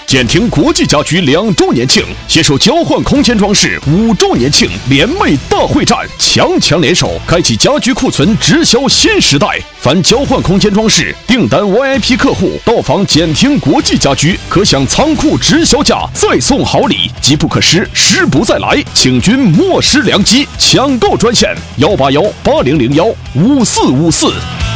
简廷国际家居2周年庆携手交换空间装饰5周年庆联袂大会战，强强联手，开启家居库存直销新时代。凡交换空间装饰订单 VIP 客户到访简廷国际家居，可享仓库直销价再送好礼，机不可失，失不再来，请君莫失良机，抢购专线18180015454。